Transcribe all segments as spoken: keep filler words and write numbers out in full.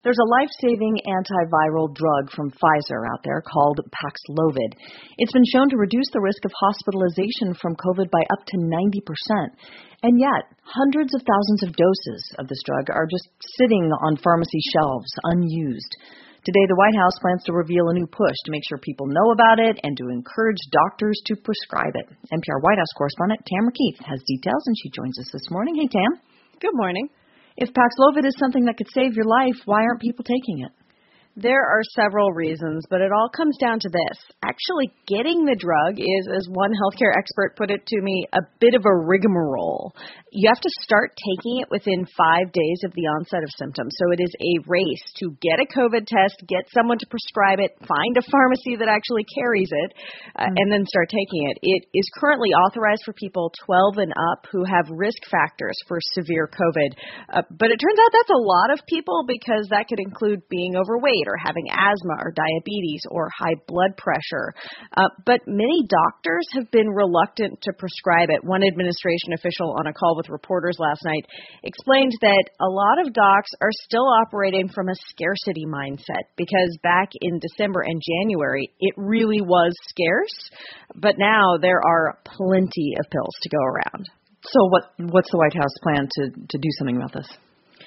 There's a life-saving antiviral drug from Pfizer out there called Paxlovid. It's been shown to reduce the risk of hospitalization from COVID by up to ninety percent. And yet, hundreds of thousands of doses of this drug are just sitting on pharmacy shelves, unused. Today, the White House plans to reveal a new push to make sure people know about it and to encourage doctors to prescribe it. N P R White House correspondent Tamara Keith has details, and she joins us this morning. Hey, Tam. Good morning. If Paxlovid is something that could save your life, why aren't people taking it? There are several reasons, but it all comes down to this. Actually, getting the drug is, as one healthcare expert put it to me, a bit of a rigmarole. You have to start taking it within five days of the onset of symptoms. So it is a race to get a COVID test, get someone to prescribe it, find a pharmacy that actually carries it, uh, mm. and then start taking it. It is currently authorized for people twelve and up who have risk factors for severe COVID. Uh, but it turns out that's a lot of people because that could include being overweight, or having asthma or diabetes or high blood pressure. Uh, but many doctors have been reluctant to prescribe it. One administration official on a call with reporters last night explained that a lot of docs are still operating from a scarcity mindset because back in December and January, it really was scarce. But now there are plenty of pills to go around. So what what's the White House plan to, to do something about this?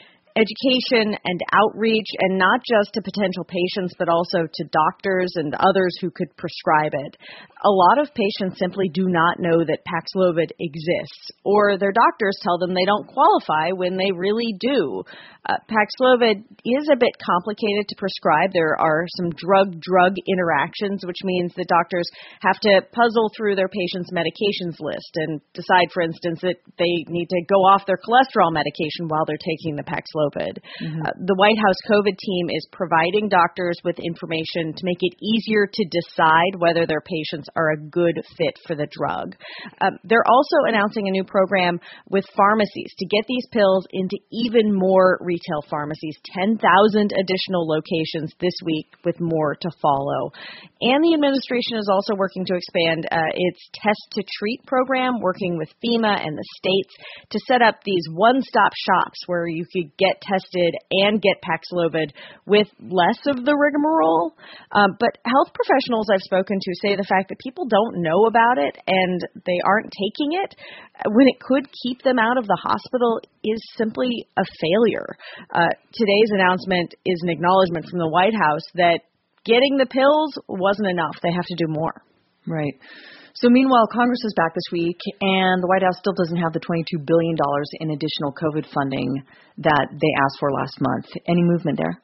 Education and outreach, and not just to potential patients, but also to doctors and others who could prescribe it. A lot of patients simply do not know that Paxlovid exists, or their doctors tell them they don't qualify when they really do. Uh, Paxlovid is a bit complicated to prescribe. There are some drug-drug interactions, which means that doctors have to puzzle through their patient's medications list and decide, for instance, that they need to go off their cholesterol medication while they're taking the Paxlovid. Mm-hmm. Uh, the White House COVID team is providing doctors with information to make it easier to decide whether their patients are a good fit for the drug. Um, they're also announcing a new program with pharmacies to get these pills into even more retail pharmacies, ten thousand additional locations this week with more to follow. And the administration is also working to expand uh, its Test to Treat program, working with FEMA and the states to set up these one-stop shops where you could get tested and get Paxlovid with less of the rigmarole. Um, but health professionals I've spoken to say the fact that people don't know about it and they aren't taking it when it could keep them out of the hospital is simply a failure. Uh, today's announcement is an acknowledgement from the White House that getting the pills wasn't enough. They have to do more. Right. So meanwhile, Congress is back this week, and the White House still doesn't have the twenty-two billion dollars in additional COVID funding that they asked for last month. Any movement there?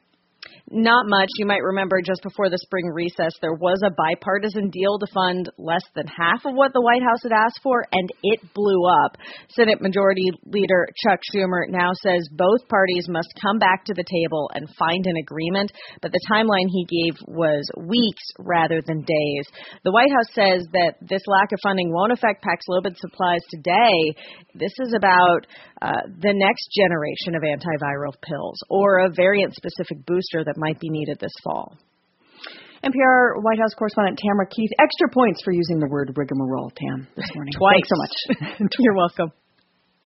Not much. You might remember just before the spring recess, there was a bipartisan deal to fund less than half of what the White House had asked for, and it blew up. Senate Majority Leader Chuck Schumer now says both parties must come back to the table and find an agreement, but the timeline he gave was weeks rather than days. The White House says that this lack of funding won't affect Paxlovid supplies today. This is about uh, the next generation of antiviral pills or a variant-specific booster that might be needed this fall. N P R White House correspondent Tamara Keith, extra points for using the word rigmarole, Tam, this morning. Twice. Thanks so much. You're welcome.